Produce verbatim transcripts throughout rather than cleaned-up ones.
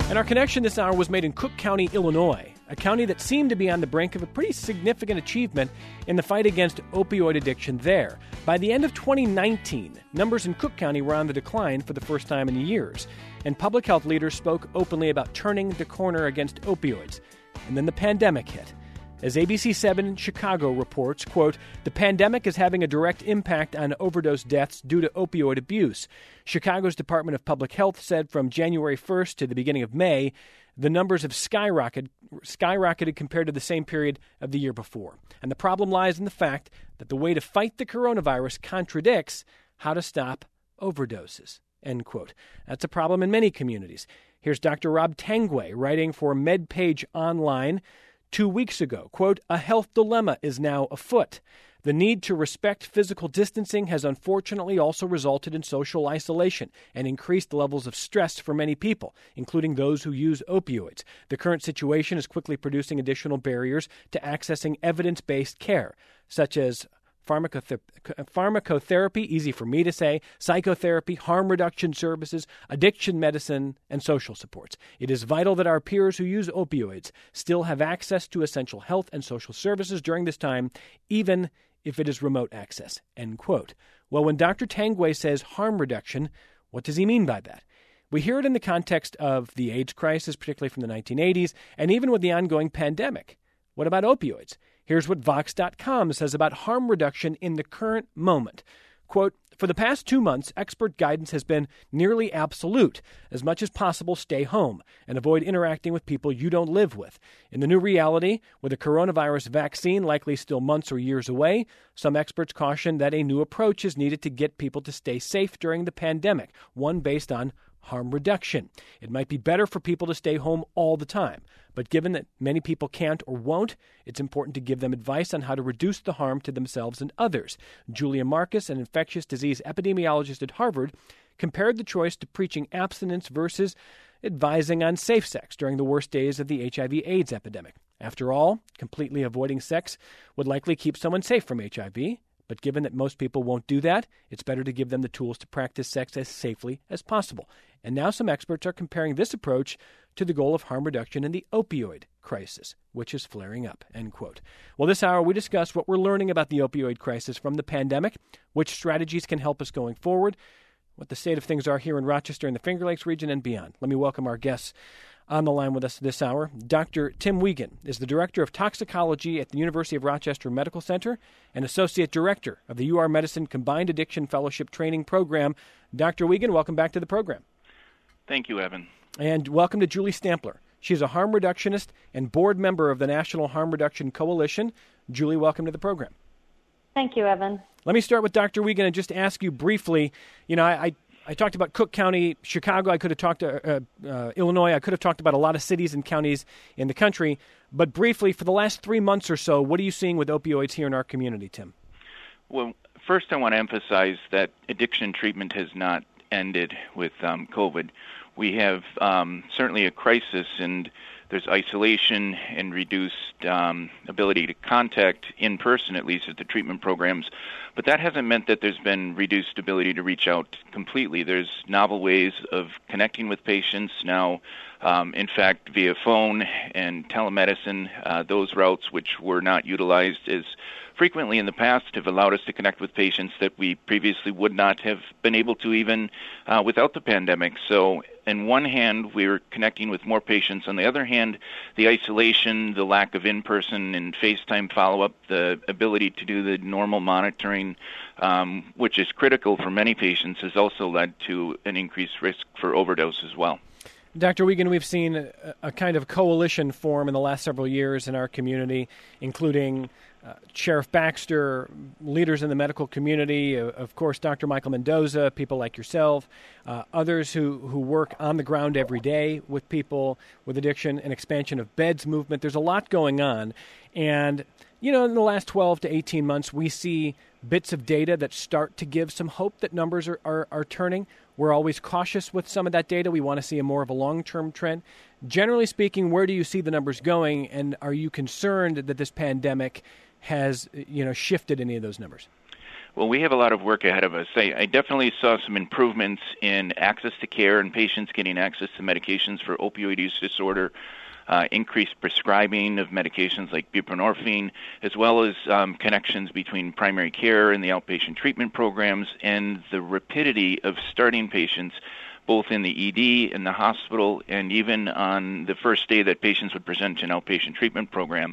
And our connection this hour was made in Cook County, Illinois, a county that seemed to be on the brink of a pretty significant achievement in the fight against opioid addiction there. By the end of twenty nineteen, numbers in Cook County were on the decline for the first time in years, and public health leaders spoke openly about turning the corner against opioids. And then the pandemic hit. As A B C seven Chicago reports, quote, the pandemic is having a direct impact on overdose deaths due to opioid abuse. Chicago's Department of Public Health said from January first to the beginning of May, the numbers have skyrocketed, skyrocketed compared to the same period of the year before. And the problem lies in the fact that the way to fight the coronavirus contradicts how to stop overdoses, end quote. That's a problem in many communities. Here's Doctor Rob Tangway writing for MedPage Online two weeks ago. Quote, a health dilemma is now afoot. The need to respect physical distancing has unfortunately also resulted in social isolation and increased levels of stress for many people, including those who use opioids. The current situation is quickly producing additional barriers to accessing evidence-based care, such as Pharmacothe- pharmacotherapy, easy for me to say, psychotherapy, harm reduction services, addiction medicine, and social supports. It is vital that our peers who use opioids still have access to essential health and social services during this time, even if it is remote access, end quote. Well, when Doctor Tangway says harm reduction, what does he mean by that? We hear it in the context of the AIDS crisis, particularly from the nineteen eighties, and even with the ongoing pandemic. What about opioids? Here's what Vox dot com says about harm reduction in the current moment. Quote, for the past two months, expert guidance has been nearly absolute. As much as possible, stay home and avoid interacting with people you don't live with. In the new reality, with a coronavirus vaccine likely still months or years away, some experts caution that a new approach is needed to get people to stay safe during the pandemic, one based on harm reduction. It might be better for people to stay home all the time, but given that many people can't or won't, it's important to give them advice on how to reduce the harm to themselves and others. Julia Marcus, an infectious disease epidemiologist at Harvard, compared the choice to preaching abstinence versus advising on safe sex during the worst days of the H I V AIDS epidemic. After all, completely avoiding sex would likely keep someone safe from H I V. But given that most people won't do that, it's better to give them the tools to practice sex as safely as possible. And now some experts are comparing this approach to the goal of harm reduction in the opioid crisis, which is flaring up, end quote. Well, this hour we discuss what we're learning about the opioid crisis from the pandemic, which strategies can help us going forward, what the state of things are here in Rochester and the Finger Lakes region and beyond. Let me welcome our guests on the line with us this hour. Doctor Tim Wiegand is the Director of Toxicology at the University of Rochester Medical Center and Associate Director of the U R Medicine Combined Addiction Fellowship Training Program. Doctor Wiegand, welcome back to the program. Thank you, Evan. And welcome to Julie Stampler. She's a harm reductionist and board member of the National Harm Reduction Coalition. Julie, welcome to the program. Thank you, Evan. Let me start with Doctor Wiegand and just ask you briefly, you know, I, I I talked about Cook County, Chicago. I could have talked to uh, uh, Illinois. I could have talked about a lot of cities and counties in the country. But briefly, for the last three months or so, what are you seeing with opioids here in our community, Tim? Well, first I want to emphasize that addiction treatment has not ended with um, COVID. We have um, certainly a crisis, and there's isolation and reduced um, ability to contact in person, at least at the treatment programs. But that hasn't meant that there's been reduced ability to reach out completely. There's novel ways of connecting with patients now, um, in fact, via phone and telemedicine. Uh, those routes, which were not utilized as frequently in the past, have allowed us to connect with patients that we previously would not have been able to even uh, without the pandemic. So on one hand, we're connecting with more patients. On the other hand, the isolation, the lack of in-person and FaceTime follow-up, the ability to do the normal monitoring, um, which is critical for many patients, has also led to an increased risk for overdose as well. Doctor Wiegand, we've seen a, a kind of coalition form in the last several years in our community, including uh, Sheriff Baxter, leaders in the medical community, uh, of course, Doctor Michael Mendoza, people like yourself, uh, others who, who work on the ground every day with people with addiction, and expansion of beds movement. There's a lot going on. And, you know, in the last twelve to eighteen months, we see bits of data that start to give some hope that numbers are, are, are turning. We're always cautious with some of that data. We want to see a more of a long-term trend. Generally speaking, where do you see the numbers going, and are you concerned that this pandemic has, you know, shifted any of those numbers? Well, we have a lot of work ahead of us. I, I definitely saw some improvements in access to care and patients getting access to medications for opioid use disorder, uh, increased prescribing of medications like buprenorphine, as well as um, connections between primary care and the outpatient treatment programs, and the rapidity of starting patients both in the E D, in the hospital, and even on the first day that patients would present to an outpatient treatment program.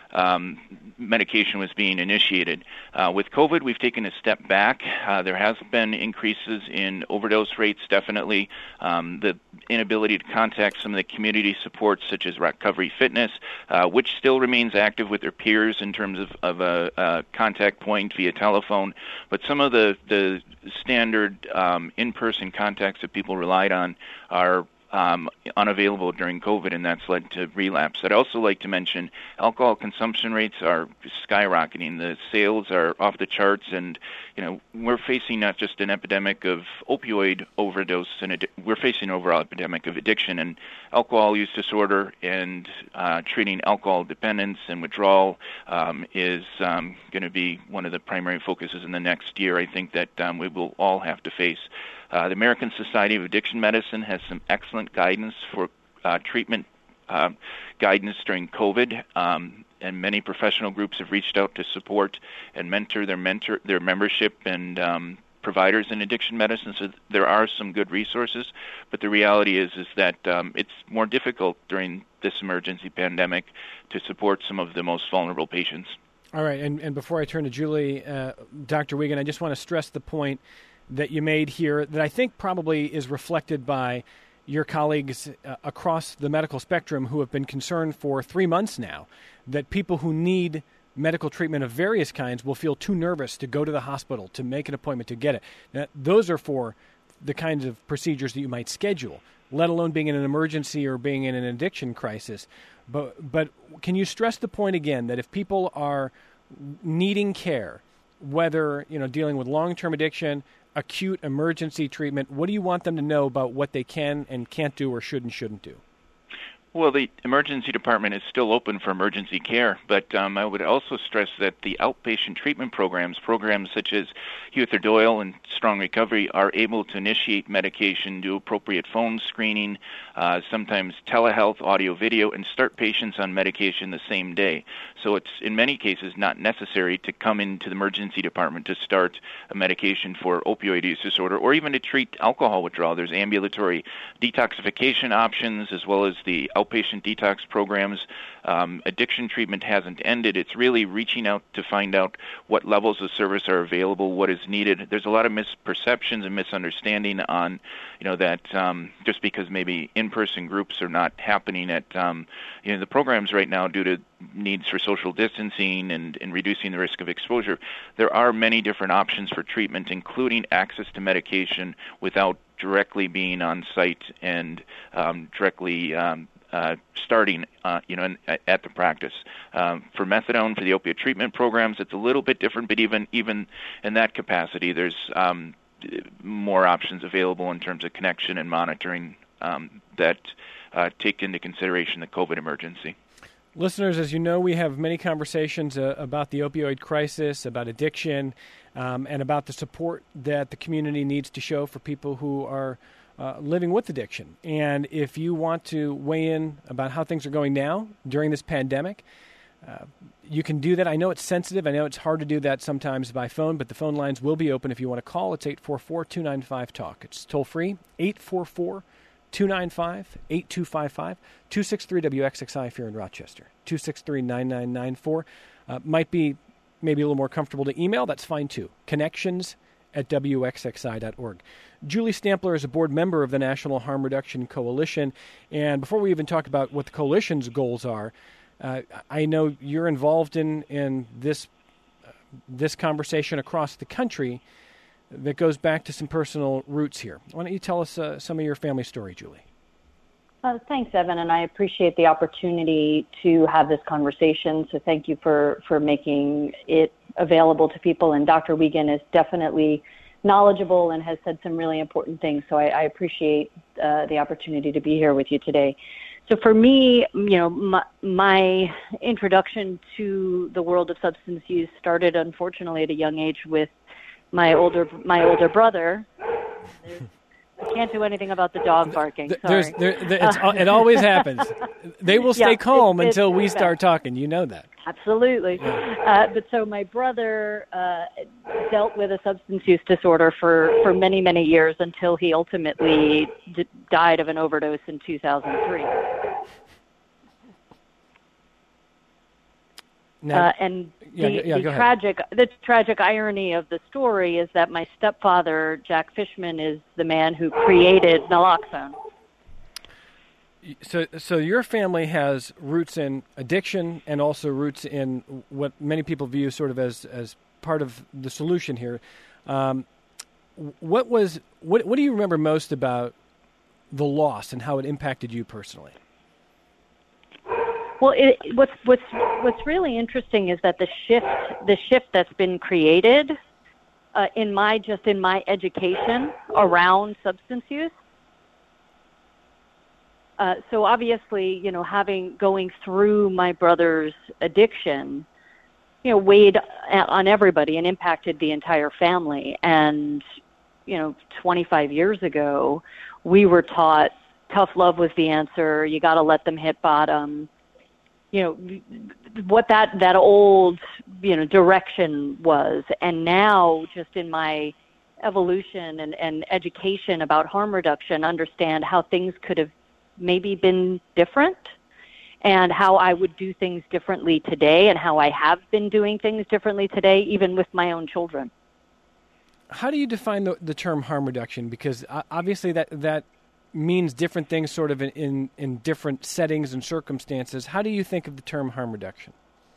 Um, medication was being initiated. Uh, with COVID, we've taken a step back. Uh, there has been increases in overdose rates, definitely. Um, the inability to contact some of the community supports, such as Recovery Fitness, uh, which still remains active with their peers in terms of, of a, a contact point via telephone. But some of the, the standard um, in-person contacts that people relied on are Um, unavailable during COVID, and that's led to relapse. I'd also like to mention alcohol consumption rates are skyrocketing. The sales are off the charts, and you know we're facing not just an epidemic of opioid overdose, and ad- we're facing an overall epidemic of addiction and alcohol use disorder, and uh, treating alcohol dependence and withdrawal um, is um, going to be one of the primary focuses in the next year. I think that um, we will all have to face. Uh, the American Society of Addiction Medicine has some excellent guidance for uh, treatment uh, guidance during COVID, um, and many professional groups have reached out to support and mentor their mentor their membership and um, providers in addiction medicine. So there are some good resources, but the reality is is that um, it's more difficult during this emergency pandemic to support some of the most vulnerable patients. All right, and, and before I turn to Julie, uh, Doctor Wiegand, I just want to stress the point that you made here that I think probably is reflected by your colleagues uh, across the medical spectrum who have been concerned for three months now that people who need medical treatment of various kinds will feel too nervous to go to the hospital, to make an appointment, to get it. Now, those are for the kinds of procedures that you might schedule, let alone being in an emergency or being in an addiction crisis. But, but can you stress the point again that if people are needing care, whether you know dealing with long-term addiction, acute emergency treatment, what do you want them to know about what they can and can't do or should and shouldn't do? Well, the emergency department is still open for emergency care, but um, I would also stress that the outpatient treatment programs, programs such as Hewitt or Doyle and Strong Recovery, are able to initiate medication, do appropriate phone screening, uh, sometimes telehealth, audio, video, and start patients on medication the same day. So it's, in many cases, not necessary to come into the emergency department to start a medication for opioid use disorder or even to treat alcohol withdrawal. There's ambulatory detoxification options as well as the outpatient detox programs. Um, addiction treatment hasn't ended. It's really reaching out to find out what levels of service are available, what is needed. There's a lot of misperceptions and misunderstanding on, you know, that um, just because maybe in-person groups are not happening at, um, you know, the programs right now due to needs for social distancing and, and reducing the risk of exposure, there are many different options for treatment, including access to medication without directly being on site and um, directly um, uh, starting, uh, you know, in, at the practice. Um, for methadone, for the opiate treatment programs, it's a little bit different, but even even in that capacity, there's um, more options available in terms of connection and monitoring um, that uh, take into consideration the COVID emergency. Listeners, as you know, we have many conversations uh, about the opioid crisis, about addiction, um, and about the support that the community needs to show for people who are uh, living with addiction. And if you want to weigh in about how things are going now during this pandemic, uh, you can do that. I know it's sensitive. I know it's hard to do that sometimes by phone, but the phone lines will be open if you want to call. It's eight four four, two nine five, talk. It's toll-free, eight four four, two nine five, eight two five five, two six three W X X I if you're in Rochester, two six three, nine nine nine four. Uh, might be maybe a little more comfortable to email. That's fine, too. Connections at W X X I dot org. Julie Stampler is a board member of the National Harm Reduction Coalition. And before we even talk about what the coalition's goals are, uh, I know you're involved in, in this uh, this conversation across the country that goes back to some personal roots here. Why don't you tell us uh, some of your family story, Julie? Uh, thanks, Evan, and I appreciate the opportunity to have this conversation. So thank you for, for making it available to people. And Doctor Wiegand is definitely knowledgeable and has said some really important things. So I, I appreciate uh, the opportunity to be here with you today. So for me, you know, my, my introduction to the world of substance use started, unfortunately, at a young age with my older my older brother. I can't do anything about the dog barking. Sorry. There's, there, there, it's, it always happens. They will stay yeah, calm it, it, until we it, start talking. You know that. Absolutely. Uh, but so my brother uh, dealt with a substance use disorder for, for many, many years until he ultimately d- died of an overdose in two thousand three. Now, uh, and yeah, the, yeah, the tragic the tragic irony of the story is that my stepfather, Jack Fishman, is the man who created naloxone. So, so your family has roots in addiction and also roots in what many people view sort of as, as part of the solution here. Um, what was what what do you remember most about the loss and how it impacted you personally? Well, it, what's what's what's really interesting is that the shift the shift that's been created uh, in my just in my education around substance use. Uh, so obviously, you know, having going through my brother's addiction, you know, weighed on everybody and impacted the entire family. And you know, twenty-five years ago, we were taught tough love was the answer. You got to let them hit bottom. You know, what that, that old, you know, direction was. And now just in my evolution and, and education about harm reduction, understand how things could have maybe been different and how I would do things differently today and how I have been doing things differently today, even with my own children. How do you define the, the term harm reduction? Because obviously that, that means different things sort of in, in, in different settings and circumstances. How do you think of the term harm reduction?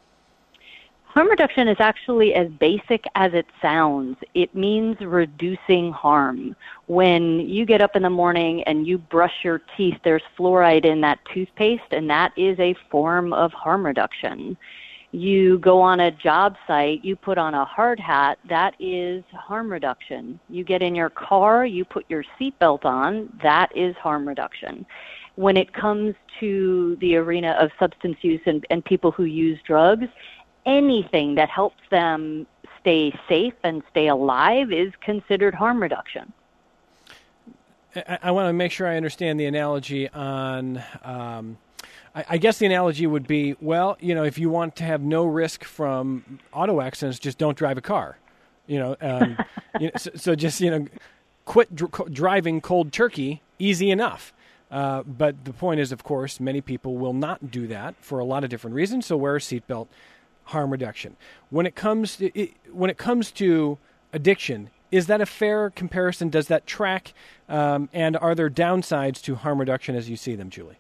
Harm reduction is actually as basic as it sounds. It means reducing harm. When you get up in the morning and you brush your teeth, there's fluoride in that toothpaste, and that is a form of harm reduction. You go on a job site, you put on a hard hat, that is harm reduction. You get in your car, you put your seatbelt on, that is harm reduction. When it comes to the arena of substance use and, and people who use drugs, anything that helps them stay safe and stay alive is considered harm reduction. I, I want to make sure I understand the analogy on... Um, I guess the analogy would be, well, you know, if you want to have no risk from auto accidents, just don't drive a car. You know, um, you know so, so just, you know, quit dr- driving cold turkey, easy enough. Uh, but the point is, of course, many people will not do that for a lot of different reasons. So wear a seatbelt, harm reduction. When it comes to, it, when it comes to addiction, is that a fair comparison? Does that track? Um, and are there downsides to harm reduction as you see them, Julie?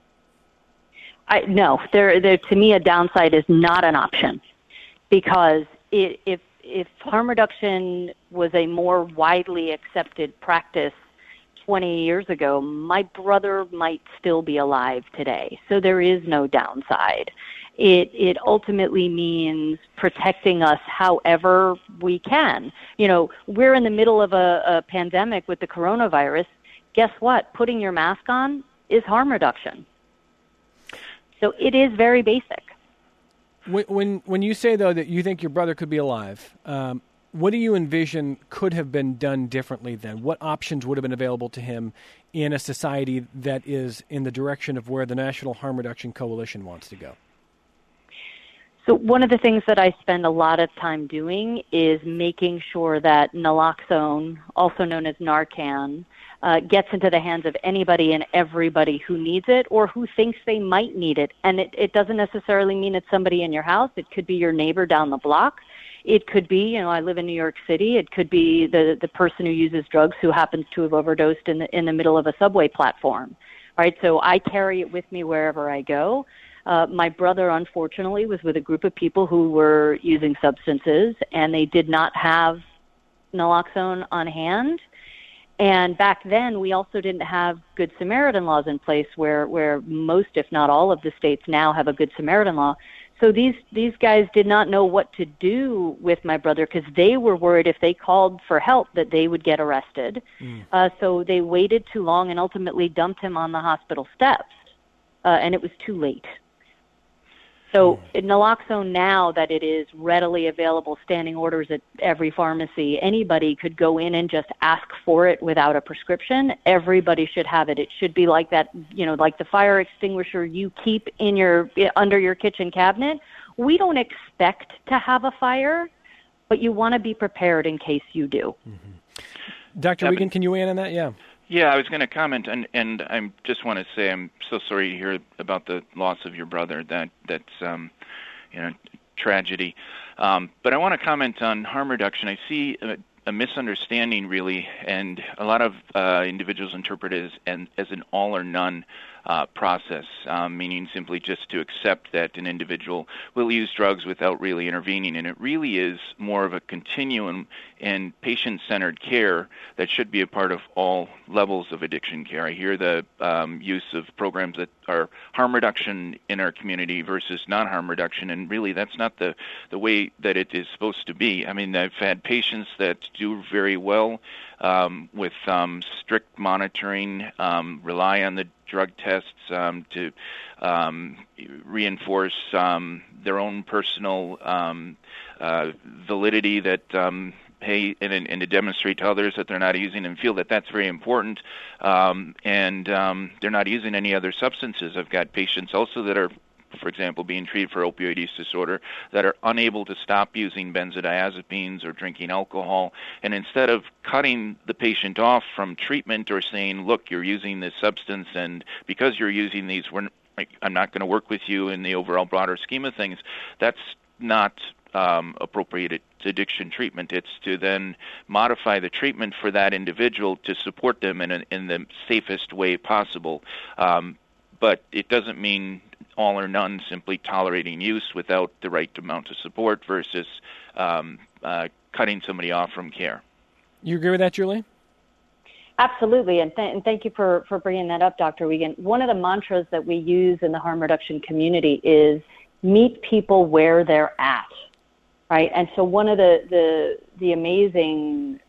I, no, there, there. To me, a downside is not an option, because it, if if harm reduction was a more widely accepted practice twenty years ago, my brother might still be alive today. So there is no downside. It it ultimately means protecting us however we can. You know, we're in the middle of a, a pandemic with the coronavirus. Guess what? Putting your mask on is harm reduction. So it is very basic. When, when when you say, though, that you think your brother could be alive, um, what do you envision could have been done differently then? What options would have been available to him in a society that is in the direction of where the National Harm Reduction Coalition wants to go? So one of the things that I spend a lot of time doing is making sure that naloxone, also known as Narcan, Uh, gets into the hands of anybody and everybody who needs it or who thinks they might need it. And it, it doesn't necessarily mean it's somebody in your house. It could be your neighbor down the block. It could be, you know, I live in New York City. It could be the, the person who uses drugs who happens to have overdosed in the, in the middle of a subway platform. Right? So I carry it with me wherever I go. Uh, my brother, unfortunately, was with a group of people who were using substances, and they did not have naloxone on hand. And back then, we also didn't have Good Samaritan laws in place where, where most, if not all, of the states now have a Good Samaritan law. So these, these guys did not know what to do with my brother because they were worried if they called for help that they would get arrested. Mm. Uh, so they waited too long and ultimately dumped him on the hospital steps, uh, and it was too late. So naloxone, now that it is readily available, standing orders at every pharmacy, anybody could go in and just ask for it without a prescription. Everybody should have it. It should be like that, you know, like the fire extinguisher you keep in your under your kitchen cabinet. We don't expect to have a fire, but you want to be prepared in case you do. Mm-hmm. Doctor Wiegand, can you weigh in on that? Yeah. Yeah, I was going to comment, and and I just want to say I'm so sorry to hear about the loss of your brother. That that's um, you know, tragedy. Um, but I want to comment on harm reduction. I see a, a misunderstanding, really, and a lot of uh, individuals interpret it as, and, as an all or none uh, process, um, meaning simply just to accept that an individual will use drugs without really intervening. And it really is more of a continuum and patient-centered care that should be a part of all levels of addiction care. I hear the um, use of programs that are harm reduction in our community versus non-harm reduction, and really that's not the, the way that it is supposed to be. I mean, I've had patients that do very well um, with um, strict monitoring, um, rely on the drug tests um, to um, reinforce um, their own personal um, uh, validity that um, hey, and, and to demonstrate to others that they're not using and feel that that's very important, um, and um, they're not using any other substances. I've got patients also that are, for example, being treated for opioid use disorder that are unable to stop using benzodiazepines or drinking alcohol, and instead of cutting the patient off from treatment or saying, look, you're using this substance, and because you're using these, we're, I'm not going to work with you in the overall broader scheme of things, that's not Um, appropriate addiction treatment. It's to then modify the treatment for that individual to support them in, a, in the safest way possible. Um, but it doesn't mean all or none, simply tolerating use without the right amount of support versus um, uh, cutting somebody off from care. You agree with that, Julie? Absolutely, and, th- and thank you for, for bringing that up, Doctor Wiegand. One of the mantras that we use in the harm reduction community is meet people where they're at. Right, and so one of the, the the amazing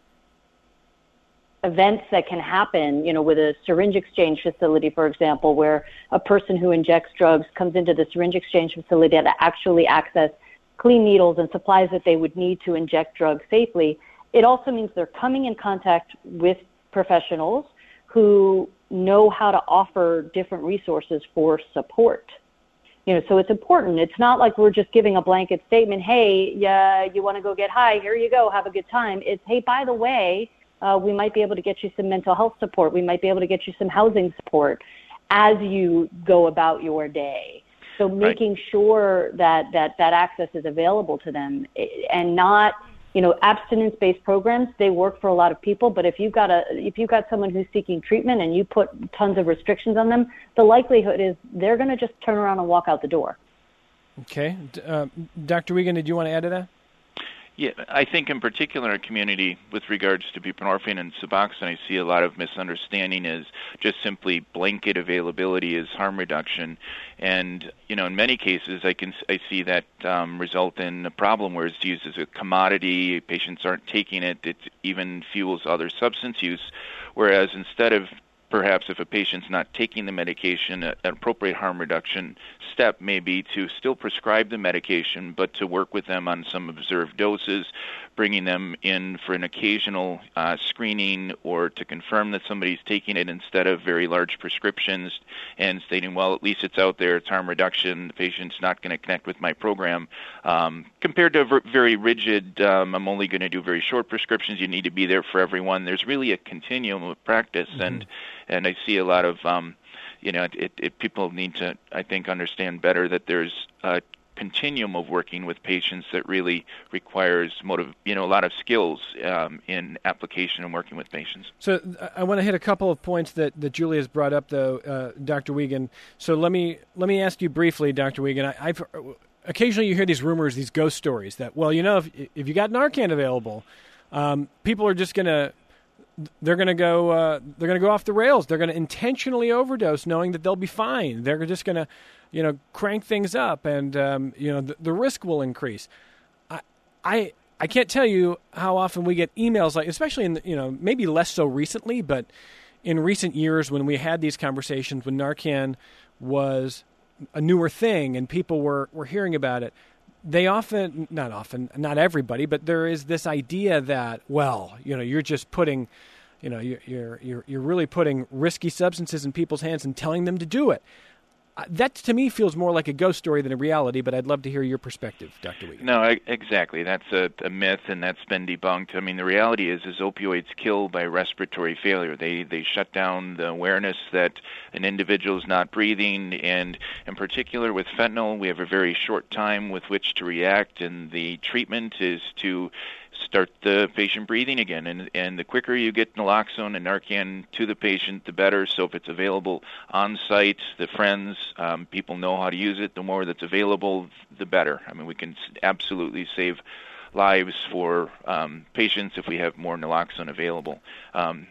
events that can happen, you know, with a syringe exchange facility, for example, where a person who injects drugs comes into the syringe exchange facility to actually access clean needles and supplies that they would need to inject drugs safely. It also means they're coming in contact with professionals who know how to offer different resources for support. You know, so it's important. It's not like we're just giving a blanket statement, hey, yeah, you want to go get high, here you go, have a good time. It's, hey, by the way, uh, we might be able to get you some mental health support. We might be able to get you some housing support as you go about your day. So making right. sure that, that that access is available to them, and not, you know, abstinence-based programs, they work for a lot of people, but if you've got a if you've got someone who's seeking treatment and you put tons of restrictions on them, the likelihood is they're going to just turn around and walk out the door. Okay. Uh, Doctor Wiegand, did you want to add to that? Yeah, I think in particular in our community with regards to buprenorphine and Suboxone, I see a lot of misunderstanding as just simply blanket availability as harm reduction. And, you know, in many cases I can I see that um, result in a problem where it's used as a commodity, patients aren't taking it, it even fuels other substance use, whereas instead of perhaps if a patient's not taking the medication, an appropriate harm reduction step may be to still prescribe the medication, but to work with them on some observed doses, bringing them in for an occasional uh, screening or to confirm that somebody's taking it instead of very large prescriptions and stating, well, at least it's out there, it's harm reduction, the patient's not going to connect with my program. Um, compared to a ver- very rigid, um, I'm only going to do very short prescriptions, you need to be there for everyone. There's really a continuum of practice, mm-hmm. and and I see a lot of, um, you know, it, it, people need to, I think, understand better that there's a continuum of working with patients that really requires motive, you know, a lot of skills um, in application and working with patients. So I want to hit a couple of points that, that Julie has brought up, though, uh, Doctor Wiegand. So let me let me ask you briefly, Doctor Wiegand. I, I've occasionally you hear these rumors, these ghost stories that, well, you know, if if you got Narcan available, um, people are just going to They're going to go. Uh, they're going to go off the rails. They're going to intentionally overdose, knowing that they'll be fine. They're just going to, you know, crank things up, and um, you know the, the risk will increase. I, I, I can't tell you how often we get emails like, especially in the, you know, maybe less so recently, but in recent years when we had these conversations when Narcan was a newer thing and people were, were hearing about it, they often, not often, not everybody, but there is this idea that, well, you know, you're just putting, you know, you're you're you're, you're really putting risky substances in people's hands and telling them to do it. Uh, that, to me, feels more like a ghost story than a reality, but I'd love to hear your perspective, Doctor Wiegand. No, I, exactly. That's a, a myth, and that's been debunked. I mean, the reality is, is opioids kill by respiratory failure. They they shut down the awareness that an individual is not breathing, and in particular with fentanyl, we have a very short time with which to react, and the treatment is to start the patient breathing again. And, and the quicker you get naloxone and Narcan to the patient, the better. So if it's available on site, the friends, um, people know how to use it, the more that's available, the better. I mean, we can absolutely save lives for um, patients if we have more naloxone available. Um,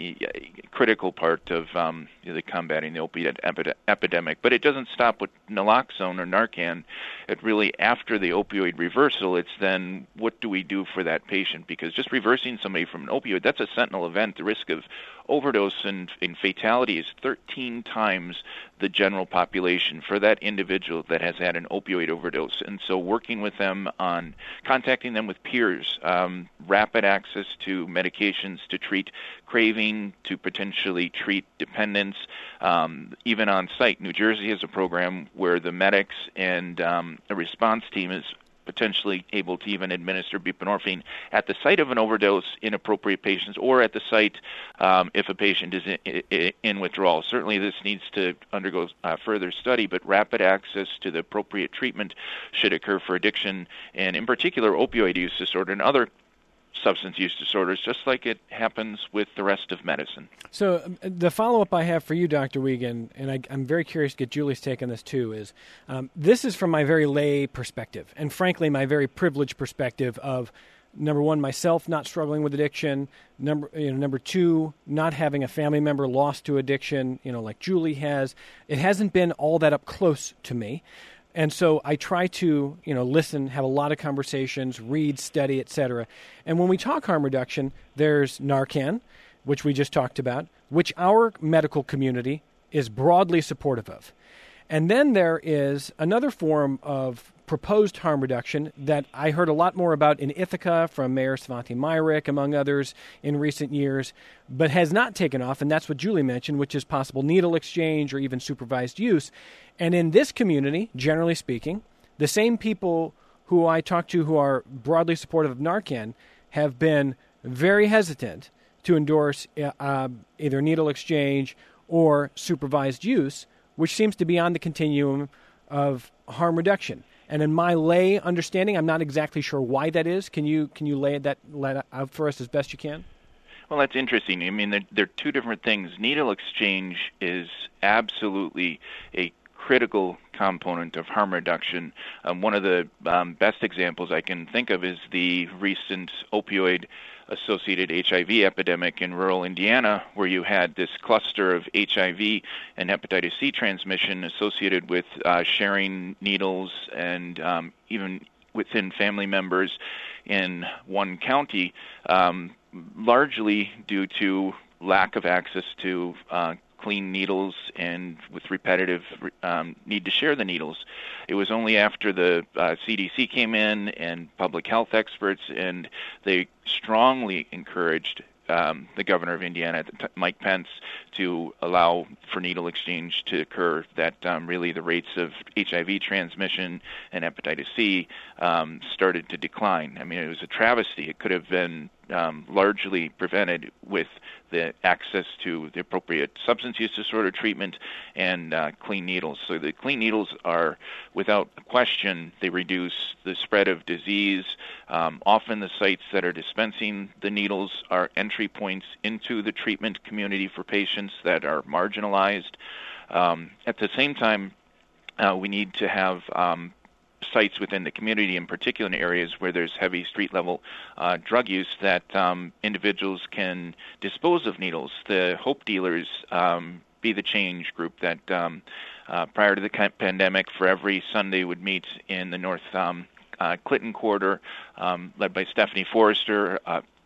critical part of um, the combating the opiate epi- epidemic. But it doesn't stop with naloxone or Narcan. It really, after the opioid reversal, it's then what do we do for that patient? Because just reversing somebody from an opioid, that's a sentinel event. The risk of overdose and, and fatality is thirteen times the general population for that individual that has had an opioid overdose. And so working with them on contacting them with peers, um, rapid access to medications to treat craving, to potentially treat dependence, um, even on site. New Jersey has a program where the medics and um, a response team is potentially able to even administer buprenorphine at the site of an overdose in appropriate patients, or at the site um, if a patient is in, in withdrawal. Certainly this needs to undergo uh, further study, but rapid access to the appropriate treatment should occur for addiction, and in particular opioid use disorder and other substance use disorders, just like it happens with the rest of medicine. So um, the follow-up I have for you, Doctor Wiegand, and I, I'm very curious to get Julie's take on this too, is um, this is from my very lay perspective, and frankly my very privileged perspective of, number one, myself not struggling with addiction, number you know, number two, not having a family member lost to addiction, you know, like Julie has. It hasn't been all that up close to me. And so I try to, you know, listen, have a lot of conversations, read, study, et cetera. And when we talk harm reduction, there's Narcan, which we just talked about, which our medical community is broadly supportive of. And then there is another form of proposed harm reduction that I heard a lot more about in Ithaca from Mayor Svante Myrick, among others, in recent years, but has not taken off, and that's what Julie mentioned, which is possible needle exchange or even supervised use. And in this community, generally speaking, the same people who I talk to who are broadly supportive of Narcan have been very hesitant to endorse uh, either needle exchange or supervised use, which seems to be on the continuum of harm reduction. And in my lay understanding, I'm not exactly sure why that is. Can you can you lay that lay out for us as best you can? Well, that's interesting. I mean, they're, they're two different things. Needle exchange is absolutely a critical component of harm reduction. Um, one of the um, best examples I can think of is the recent opioid-associated H I V epidemic in rural Indiana, where you had this cluster of H I V and hepatitis C transmission associated with uh, sharing needles and um, even within family members in one county, um, largely due to lack of access to uh, clean needles and with repetitive um, need to share the needles. It was only after the uh, C D C came in and public health experts, and they strongly encouraged um, the governor of Indiana, Mike Pence, to allow for needle exchange to occur, that um, really the rates of H I V transmission and hepatitis C um, started to decline. I mean, it was a travesty. It could have been um, largely prevented with the access to the appropriate substance use disorder treatment and uh, clean needles. So the clean needles are, without question, they reduce the spread of disease. Um, often the sites that are dispensing the needles are entry points into the treatment community for patients that are marginalized. Um, at the same time, uh, we need to have um, sites within the community, in particular in areas where there's heavy street-level uh, drug use, that um, individuals can dispose of needles. The Hope Dealers um, Be the Change group that um, uh, prior to the pandemic, for every Sunday would meet in the North um, uh, Clinton quarter, um, led by Stephanie Forrester, uh,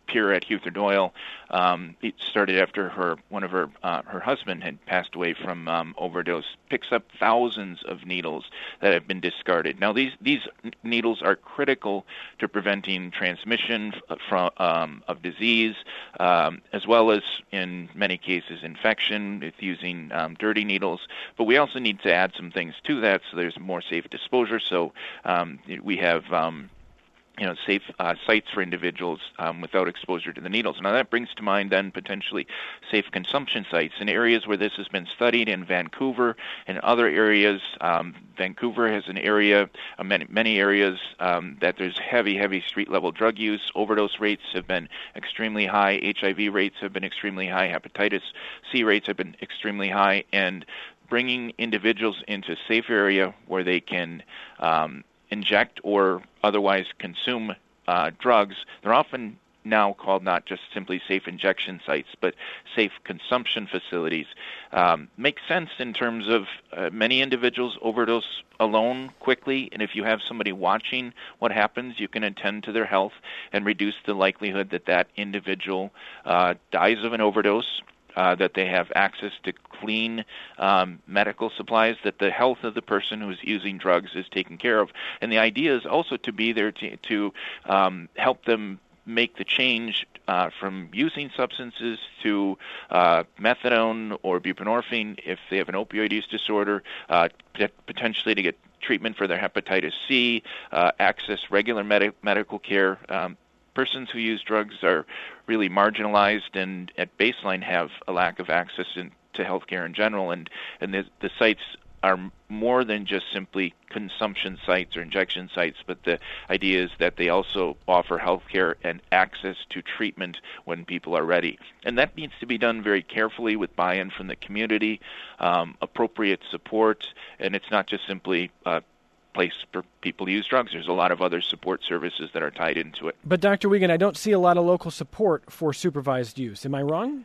peer at Huth Doyle. Um, it started after her one of her uh, her husband had passed away from um, overdose. Picks up thousands of needles that have been discarded. Now these these needles are critical to preventing transmission from um, of disease, um, as well as in many cases infection with using um, dirty needles. But we also need to add some things to that so there's more safe disclosure. So um, we have um, you know, safe uh, sites for individuals um, without exposure to the needles. Now that brings to mind then potentially safe consumption sites in areas where this has been studied in Vancouver and other areas. Um, Vancouver has an area, uh, many, many areas um, that there's heavy, heavy street-level drug use. Overdose rates have been extremely high. H I V rates have been extremely high. Hepatitis C rates have been extremely high. And bringing individuals into a safe area where they can um, inject or otherwise consume uh, drugs, they're often now called not just simply safe injection sites, but safe consumption facilities. Um, makes sense in terms of uh, many individuals overdose alone quickly, and if you have somebody watching what happens, you can attend to their health and reduce the likelihood that that individual uh, dies of an overdose. Uh, that they have access to clean um, medical supplies, that the health of the person who's using drugs is taken care of. And the idea is also to be there to, to um, help them make the change uh, from using substances to uh, methadone or buprenorphine if they have an opioid use disorder, uh, potentially to get treatment for their hepatitis C, uh, access regular med- medical care. Um, Persons who use drugs are really marginalized and at baseline have a lack of access in, to healthcare in general, and, and the, the sites are more than just simply consumption sites or injection sites, but the idea is that they also offer healthcare and access to treatment when people are ready. And that needs to be done very carefully with buy-in from the community, um, appropriate support, and it's not just simply uh, place for people to use drugs. There's a lot of other support services that are tied into it. But Doctor Wiegand, I don't see a lot of local support for supervised use. Am I wrong?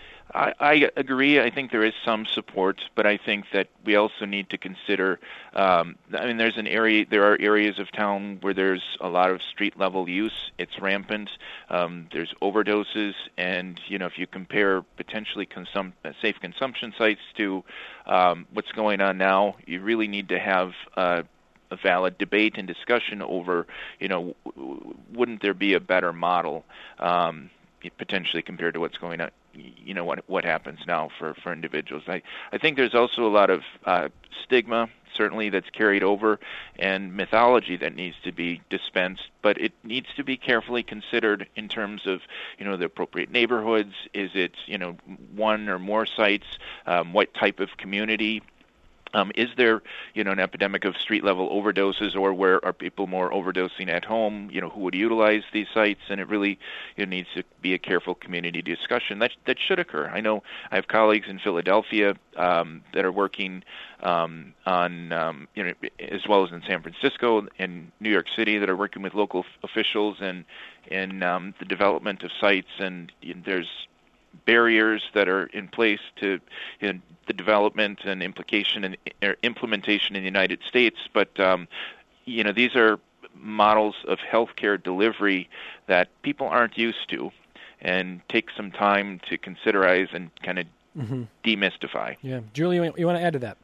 I, I agree. I think there is some support, but I think that we also need to consider, um, I mean, there's an area, there are areas of town where there's a lot of street-level use. It's rampant. Um, there's overdoses, and, you know, if you compare potentially consum- safe consumption sites to um, what's going on now, you really need to have uh, a valid debate and discussion over, you know, w- wouldn't there be a better model um, potentially compared to what's going on, you know, what what happens now for, for individuals. I, I think there's also a lot of uh, stigma, certainly, that's carried over, and mythology that needs to be dispensed, but it needs to be carefully considered in terms of, you know, the appropriate neighborhoods. Is it, you know, one or more sites? Um, what type of community? Um, is there, you know, an epidemic of street-level overdoses, or where are people more overdosing at home? You know, who would utilize these sites? And it really, it needs to be a careful community discussion that that should occur. I know I have colleagues in Philadelphia um, that are working um, on, um, you know, as well as in San Francisco and New York City that are working with local f- officials and in um, the development of sites. And you know, there's barriers that are in place to, you know, the development and implication and er, implementation in the United States, but um, you know, these are models of healthcare delivery that people aren't used to, and take some time to considerize and kind of mm-hmm. demystify. Yeah, Julie, you want to add to that?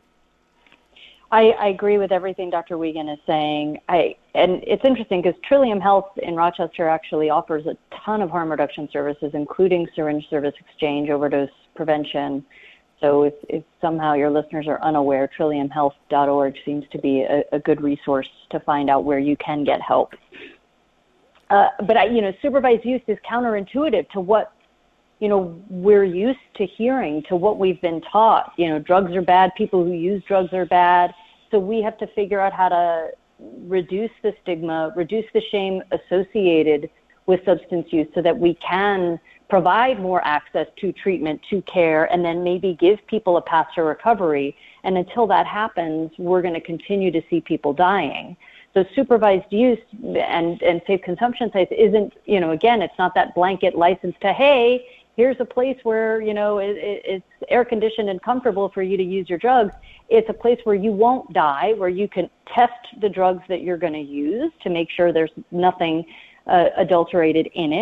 I, I agree with everything Doctor Wiegand is saying. I and it's interesting because Trillium Health in Rochester actually offers a ton of harm reduction services, including syringe service exchange, overdose prevention. So if, if somehow your listeners are unaware, trillium health dot org seems to be a, a good resource to find out where you can get help. Uh, but, I, you know, supervised use is counterintuitive to what, you know, we're used to hearing, to what we've been taught. You know, drugs are bad, people who use drugs are bad. So we have to figure out how to reduce the stigma, reduce the shame associated with substance use so that we can provide more access to treatment, to care, and then maybe give people a path to recovery. And until that happens, we're going to continue to see people dying. So supervised use and, and safe consumption sites isn't, you know, again, it's not that blanket license to, hey, here's a place where, you know, it, it, it's air conditioned and comfortable for you to use your drugs. It's a place where you won't die, where you can test the drugs that you're going to use to make sure there's nothing uh, adulterated in it.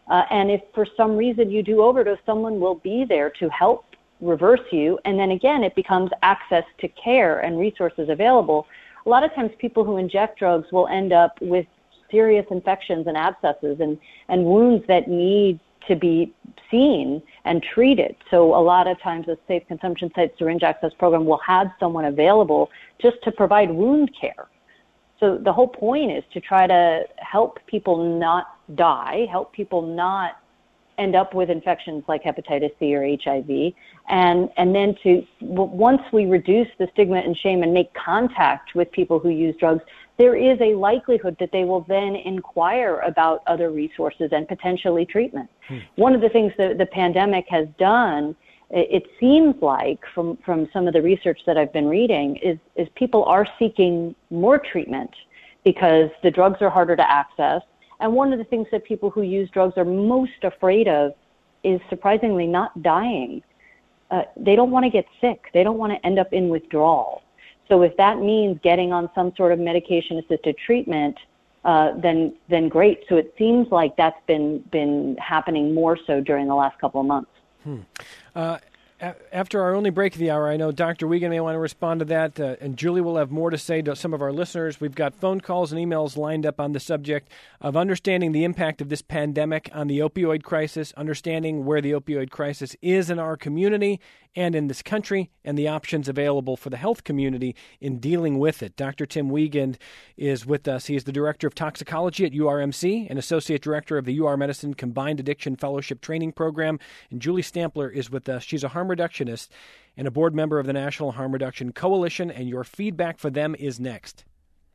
Uh, and if for some reason you do overdose, someone will be there to help reverse you. And then again, it becomes access to care and resources available. A lot of times people who inject drugs will end up with serious infections and abscesses and, and wounds that need to be seen and treated. So a lot of times a Safe Consumption Site syringe access program will have someone available just to provide wound care. So the whole point is to try to help people not die, help people not end up with infections like hepatitis C or H I V, and and then to once we reduce the stigma and shame and make contact with people who use drugs, there is a likelihood that they will then inquire about other resources and potentially treatment. Hmm. One of the things that the pandemic has done, it seems like from, from some of the research that I've been reading, is, is people are seeking more treatment because the drugs are harder to access. And one of the things that people who use drugs are most afraid of is surprisingly not dying. Uh, they don't want to get sick. They don't want to end up in withdrawal. So if that means getting on some sort of medication-assisted treatment, uh, then then great. So it seems like that's been been happening more so during the last couple of months. Hmm. Uh, a- after our only break of the hour, I know Doctor Wiegand may want to respond to that, uh, and Julie will have more to say to some of our listeners. We've got phone calls and emails lined up on the subject of understanding the impact of this pandemic on the opioid crisis, understanding where the opioid crisis is in our community and in this country, and the options available for the health community in dealing with it. Doctor Tim Wiegand is with us. He is the Director of Toxicology at U R M C and Associate Director of the U R Medicine Combined Addiction Fellowship Training Program. And Julie Stampler is with us. She's a harm reductionist and a board member of the National Harm Reduction Coalition, and your feedback for them is next.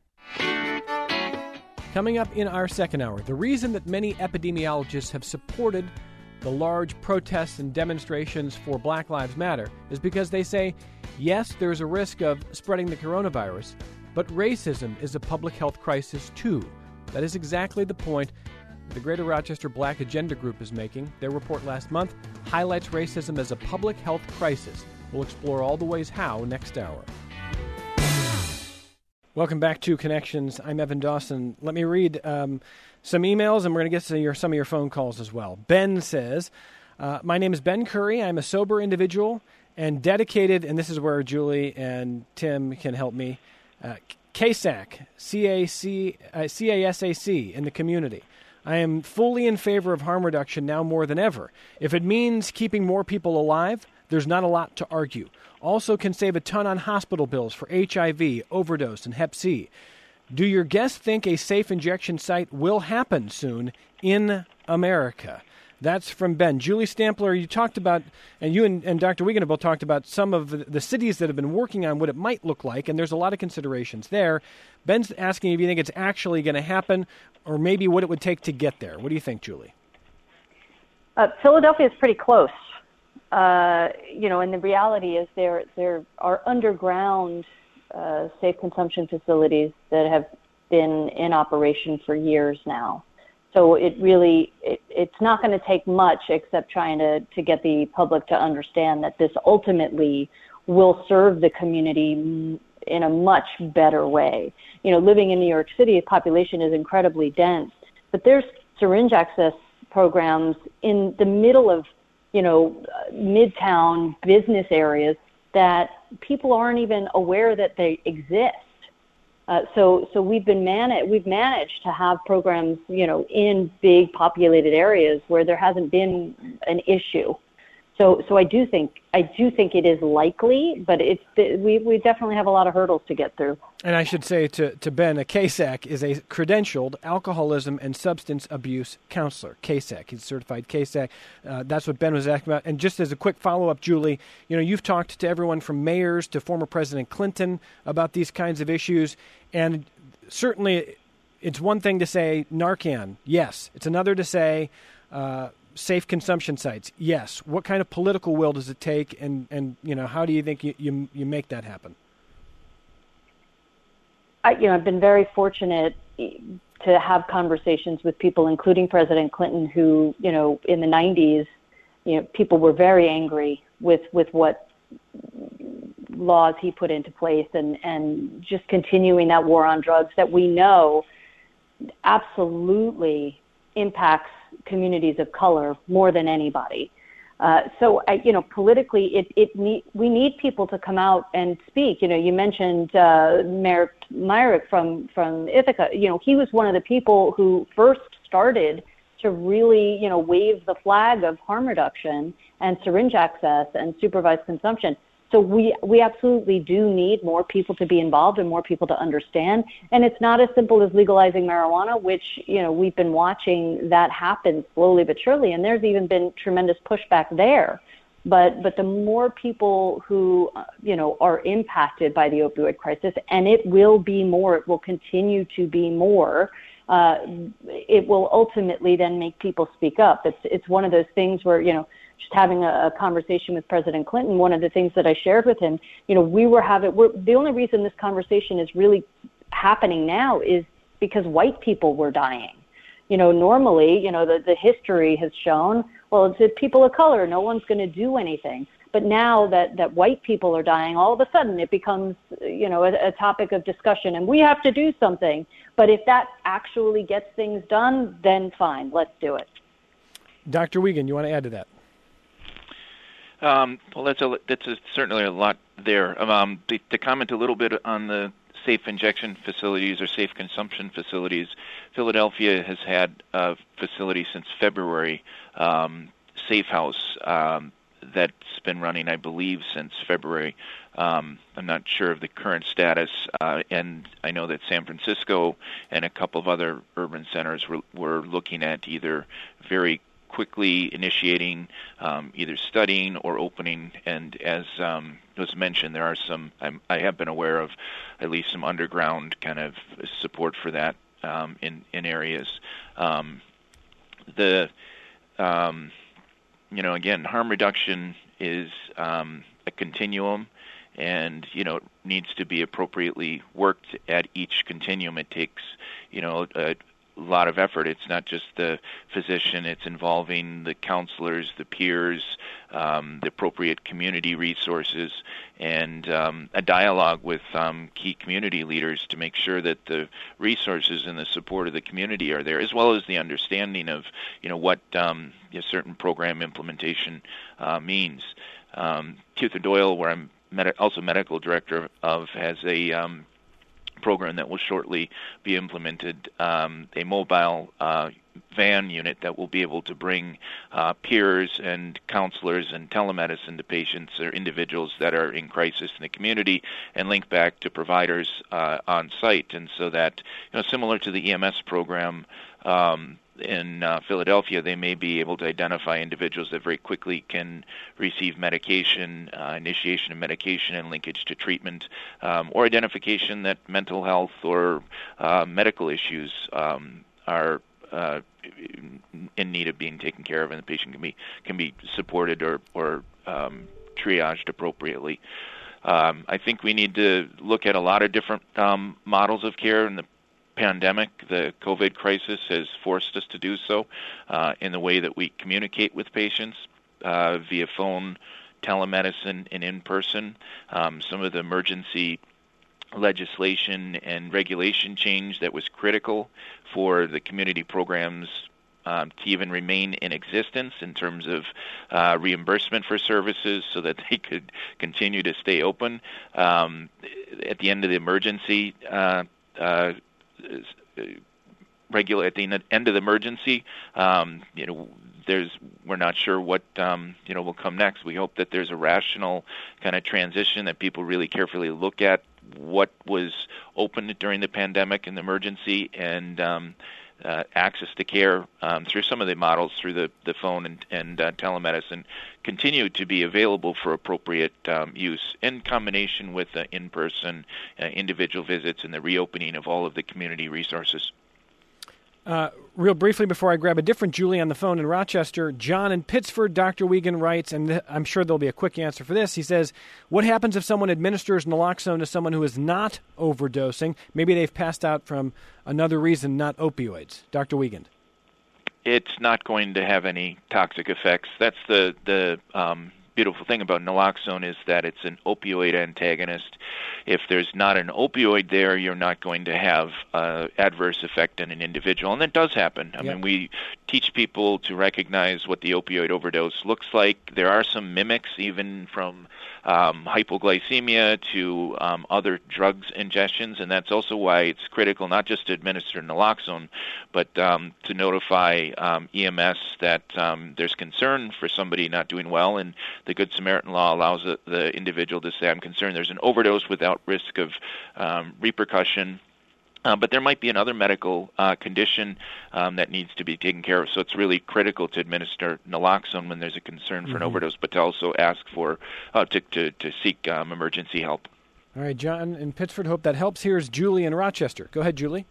Coming up in our second hour, the reason that many epidemiologists have supported the large protests and demonstrations for Black Lives Matter is because they say, yes, there's a risk of spreading the coronavirus, but racism is a public health crisis too. That is exactly the point the Greater Rochester Black Agenda Group is making. Their report last month highlights racism as a public health crisis. We'll explore all the ways how next hour. Welcome back to Connections. I'm Evan Dawson. Let me read um, some emails, and we're going to get to your, some of your phone calls as well. Ben says, uh, my name is Ben Curry. I'm a sober individual and dedicated, and this is where Julie and Tim can help me, uh, C A S A C, C A C, uh, C A S A C in the community. I am fully in favor of harm reduction now more than ever. If it means keeping more people alive, there's not a lot to argue. Also can save a ton on hospital bills for H I V, overdose, and hep C. Do your guests think a safe injection site will happen soon in America? That's from Ben. Julie Stampler, you talked about, and you and, and Doctor Wiegand have both talked about some of the, the cities that have been working on what it might look like, and there's a lot of considerations there. Ben's asking if you think it's actually going to happen, or maybe what it would take to get there. What do you think, Julie? Uh, Philadelphia is pretty close. Uh, you know, and the reality is there there are underground uh, safe consumption facilities that have been in operation for years now. So it really, it, it's not going to take much except trying to, to get the public to understand that this ultimately will serve the community in a much better way. You know, living in New York City, the population is incredibly dense, but there's syringe access programs in the middle of, you know, midtown business areas that people aren't even aware that they exist. Uh, so, so we've been man- we've managed to have programs, you know, in big populated areas where there hasn't been an issue. So, so I do think I do think it is likely, but it's we we definitely have a lot of hurdles to get through. And I should say to, to Ben, a C A S A C is a credentialed alcoholism and substance abuse counselor. C A S A C, he's a certified C A S A C. Uh, that's what Ben was asking about. And just as a quick follow-up, Julie, you know, you've talked to everyone from mayors to former President Clinton about these kinds of issues, and certainly it's one thing to say Narcan, yes. It's another to say uh, safe consumption sites, yes. What kind of political will does it take, and, and you know, how do you think you, you, you make that happen? I, you know, I've been very fortunate to have conversations with people, including President Clinton, who, you know, in the nineties, you know, people were very angry with, with what laws he put into place and, and just continuing that war on drugs that we know absolutely impacts communities of color more than anybody. Uh, so, I, you know, politically, it, it need, we need people to come out and speak. You know, you mentioned uh, Mayor Myrick from, from Ithaca. You know, he was one of the people who first started to really, you know, wave the flag of harm reduction and syringe access and supervised consumption. So we we absolutely do need more people to be involved and more people to understand. And it's not as simple as legalizing marijuana, which, you know, we've been watching that happen slowly but surely. And there's even been tremendous pushback there. But but the more people who, uh, you know, are impacted by the opioid crisis, and it will be more, it will continue to be more, uh, it will ultimately then make people speak up. It's it's one of those things where, you know, just having a, a conversation with President Clinton, one of the things that I shared with him, you know, we were having, we're, the only reason this conversation is really happening now is because white people were dying. You know, normally, you know, the, the history has shown, well, it's the people of color, no one's going to do anything. But now that, that white people are dying, all of a sudden it becomes, you know, a, a topic of discussion, and we have to do something. But if that actually gets things done, then fine, let's do it. Doctor Wiegand, you want to add to that? Um, well, that's a, that's a, certainly a lot there. Um, to, to comment a little bit on the safe injection facilities or safe consumption facilities, Philadelphia has had a facility since February, um, Safe House, um, that's been running, I believe, since February. Um, I'm not sure of the current status, uh, and I know that San Francisco and a couple of other urban centers were, were looking at either very quickly initiating um, either studying or opening, and as um, was mentioned, there are some, I'm, I have been aware of at least some underground kind of support for that um, in, in areas. Um, the, um, you know, again, harm reduction is um, a continuum, and, you know, it needs to be appropriately worked at each continuum. It takes, you know, a A lot of effort. It's not just the physician, it's involving the counselors, the peers, um, the appropriate community resources, and um, a dialogue with um, key community leaders to make sure that the resources and the support of the community are there, as well as the understanding of, you know, what um, a certain program implementation uh, means. Um, Keith Doyle, where I'm med- also medical director of, has a um, program that will shortly be implemented, um, a mobile uh, van unit that will be able to bring uh, peers and counselors and telemedicine to patients or individuals that are in crisis in the community and link back to providers uh, on site. And so that, you know, similar to the E M S program um, in uh, Philadelphia, they may be able to identify individuals that very quickly can receive medication, uh, initiation of medication and linkage to treatment, um, or identification that mental health or uh, medical issues um, are uh, in need of being taken care of, and the patient can be can be supported or, or um, triaged appropriately. Um, I think we need to look at a lot of different um, models of care, and the pandemic, the COVID crisis, has forced us to do so uh, in the way that we communicate with patients uh, via phone, telemedicine, and in person. Um, some of the emergency legislation and regulation change that was critical for the community programs um, to even remain in existence in terms of uh, reimbursement for services so that they could continue to stay open. Um, at the end of the emergency uh, uh, regular at the end of the emergency, um, you know, there's we're not sure what um, you know will come next. We hope that there's a rational kind of transition, that people really carefully look at what was open during the pandemic and the emergency, and um, uh, access to care um, through some of the models through the, the phone and, and uh, telemedicine continue to be available for appropriate um, use in combination with uh, in-person uh, individual visits and the reopening of all of the community resources. Uh, real briefly before I grab a different Julie on the phone in Rochester, John in Pittsford, Doctor Wiegand writes, and th- I'm sure there'll be a quick answer for this. He says, what happens if someone administers naloxone to someone who is not overdosing? Maybe they've passed out from another reason, not opioids. Doctor Wiegand. It's not going to have any toxic effects. That's the, the um, beautiful thing about naloxone, is that it's an opioid antagonist. If there's not an opioid there, you're not going to have uh, adverse effect in an individual, and that does happen. I yep. mean, we teach encourage people to recognize what the opioid overdose looks like. There are some mimics, even from um, hypoglycemia to um, other drugs ingestions, and that's also why it's critical not just to administer naloxone, but um, to notify um, E M S that um, there's concern for somebody not doing well, and the Good Samaritan law allows the, the individual to say, I'm concerned there's an overdose without risk of um, repercussion. Uh, but there might be another medical uh, condition um, that needs to be taken care of. So it's really critical to administer naloxone when there's a concern for mm-hmm. an overdose, but to also ask for uh, to, to to seek um, emergency help. All right, John in Pittsford, hope that helps. Here's Julie in Rochester. Go ahead, Julie.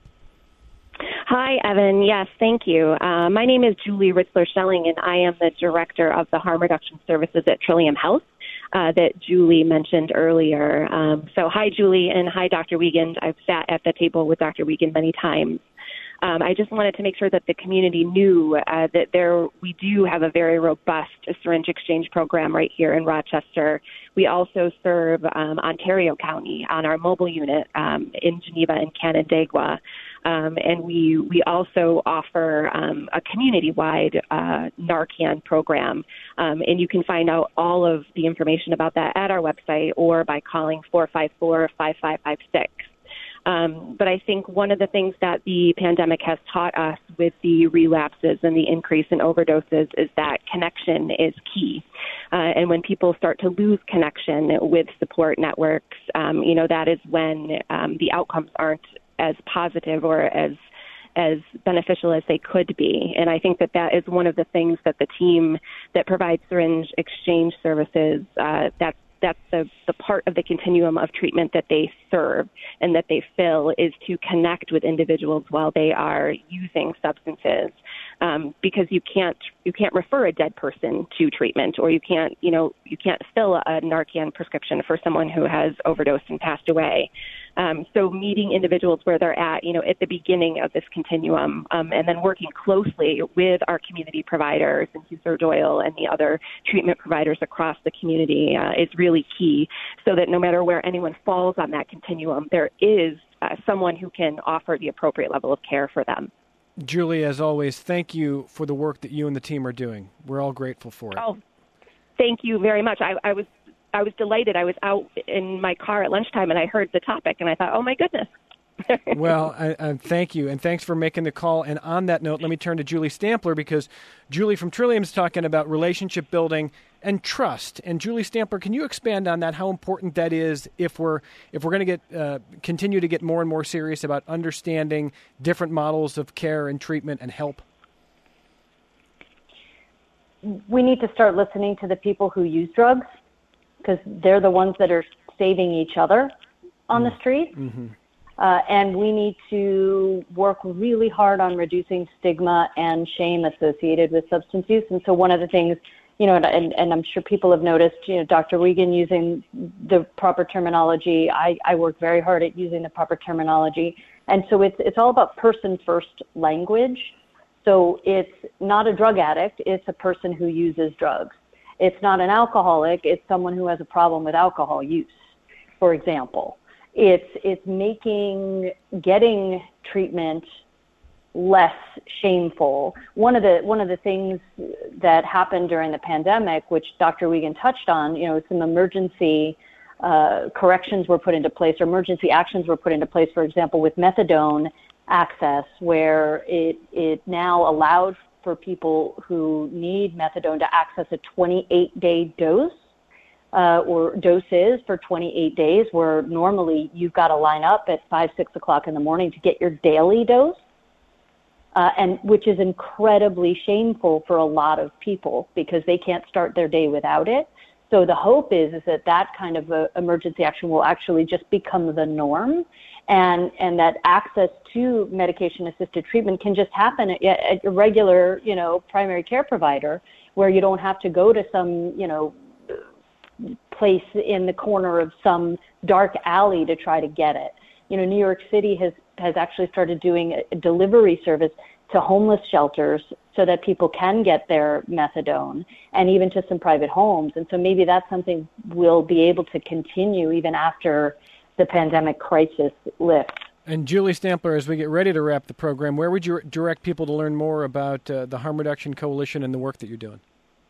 Hi, Evan. Yes, thank you. Uh, my name is Julie Ritzler-Schelling, and I am the director of the harm reduction services at Trillium Health uh, that Julie mentioned earlier. Um, so hi, Julie, and hi, Doctor Wiegand. I've sat at the table with Doctor Wiegand many times. Um, I just wanted to make sure that the community knew uh, that there we do have a very robust syringe exchange program right here in Rochester. We also serve um, Ontario County on our mobile unit um, in Geneva and Canandaigua. Um, and we we also offer um, a community-wide uh, Narcan program, um, and you can find out all of the information about that at our website or by calling four five four, five five five six. Um, but I think one of the things that the pandemic has taught us with the relapses and the increase in overdoses is that connection is key. Uh, and when people start to lose connection with support networks, um, you know, that is when um, the outcomes aren't as positive or as as beneficial as they could be. And I think that that is one of the things that the team that provides syringe exchange services, uh, that's that's the, the part of the continuum of treatment that they serve and that they fill is to connect with individuals while they are using substances. Um, because you can't you can't refer a dead person to treatment, or you can't you know you can't fill a Narcan prescription for someone who has overdosed and passed away. Um, so meeting individuals where they're at, you know, at the beginning of this continuum, um, and then working closely with our community providers and Hugh Doyle and the other treatment providers across the community uh, is really key, so that no matter where anyone falls on that continuum, there is uh, someone who can offer the appropriate level of care for them. Julie, as always, thank you for the work that you and the team are doing. We're all grateful for it. Oh, thank you very much. I, I was I was delighted. I was out in my car at lunchtime, and I heard the topic, and I thought, oh, my goodness. Well, I, I thank you, and thanks for making the call. And on that note, let me turn to Julie Stampler, because Julie from Trillium is talking about relationship building and trust. And Julie Stampler, can you expand on that? How important that is if we're if we're going to get uh, continue to get more and more serious about understanding different models of care and treatment and help? We need to start listening to the people who use drugs, because they're the ones that are saving each other on mm. the street. Mm-hmm. Uh, and we need to work really hard on reducing stigma and shame associated with substance use. And so one of the things, you know, and, and I'm sure people have noticed, you know, Doctor Wiegand using the proper terminology. I, I work very hard at using the proper terminology. And so it's it's all about person-first language. So it's not a drug addict, it's a person who uses drugs. It's not an alcoholic, it's someone who has a problem with alcohol use, for example. It's it's making getting treatment less shameful. One of the one of the things that happened during the pandemic, which Doctor Wiegand touched on, you know, some emergency uh, corrections were put into place, or emergency actions were put into place. For example, with methadone access, where it it now allowed for people who need methadone to access a twenty-eight day dose. Uh, or doses for twenty-eight days, where normally you've got to line up at five, six o'clock in the morning to get your daily dose, uh, and which is incredibly shameful for a lot of people because they can't start their day without it. So the hope is, is that that kind of a emergency action will actually just become the norm, and and that access to medication-assisted treatment can just happen at, at a regular, you know, primary care provider, where you don't have to go to some, you know, place in the corner of some dark alley to try to get it. You know, New York City has, has actually started doing a delivery service to homeless shelters so that people can get their methadone, and even to some private homes. And so maybe that's something we'll be able to continue even after the pandemic crisis lifts. And Julie Stampler, as we get ready to wrap the program, where would you direct people to learn more about uh, the Harm Reduction Coalition and the work that you're doing?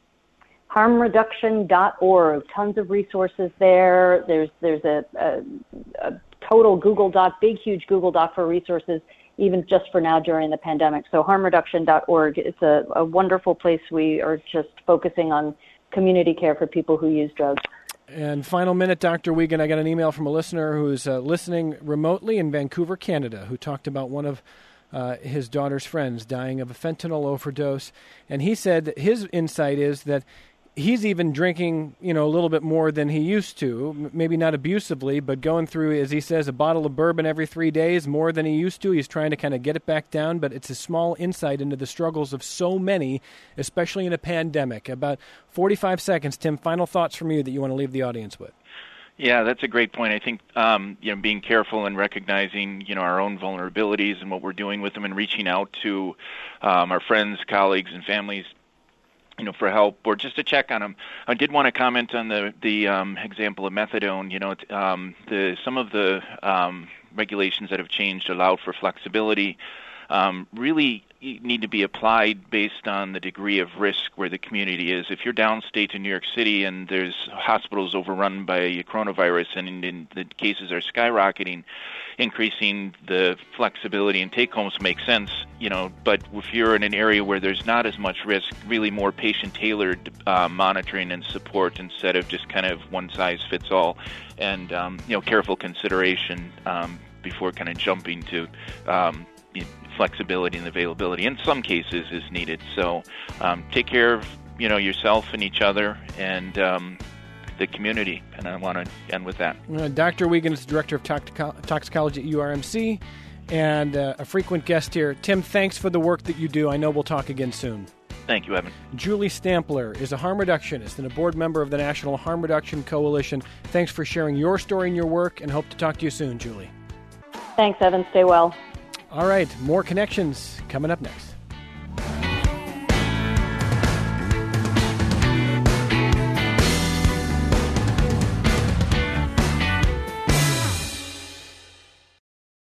harm reduction dot org. Tons of resources there. There's there's a, a, a total Google Doc, big, huge Google Doc for resources, even just for now during the pandemic. So harm reduction dot org. It's a, a wonderful place. We are just focusing on community care for people who use drugs. And final minute, Doctor Wiegand, I got an email from a listener who's uh, listening remotely in Vancouver, Canada, who talked about one of uh, his daughter's friends dying of a fentanyl overdose. And he said that his insight is that he's even drinking, you know, a little bit more than he used to, maybe not abusively, but going through, as he says, a bottle of bourbon every three days, more than he used to. He's trying to kind of get it back down, but it's a small insight into the struggles of so many, especially in a pandemic. About forty-five seconds, Tim, final thoughts from you that you want to leave the audience with. Yeah, that's a great point. I think um, you know, being careful and recognizing, you know, our own vulnerabilities and what we're doing with them, and reaching out to um, our friends, colleagues, and families, you know, for help or just to check on them. I did want to comment on the the um, example of methadone. You know, um, the some of the um, regulations that have changed allowed for flexibility. Um, really need to be applied based on the degree of risk where the community is. If you're downstate in New York City and there's hospitals overrun by coronavirus and, and the cases are skyrocketing, increasing the flexibility and take-homes makes sense, you know, but if you're in an area where there's not as much risk, really more patient-tailored uh, monitoring and support instead of just kind of one-size-fits-all, and, um, you know, careful consideration um, before kind of jumping to um, you know, flexibility and availability in some cases is needed. So um, take care of, you know, yourself and each other and um, the community. And I want to end with that. Uh, Doctor Wiegand is Director of Toxico- Toxicology at U R M C and uh, a frequent guest here. Tim, thanks for the work that you do. I know we'll talk again soon. Thank you, Evan. Julie Stampler is a harm reductionist and a board member of the National Harm Reduction Coalition. Thanks for sharing your story and your work, and hope to talk to you soon, Julie. Thanks, Evan. Stay well. All right, more connections coming up next.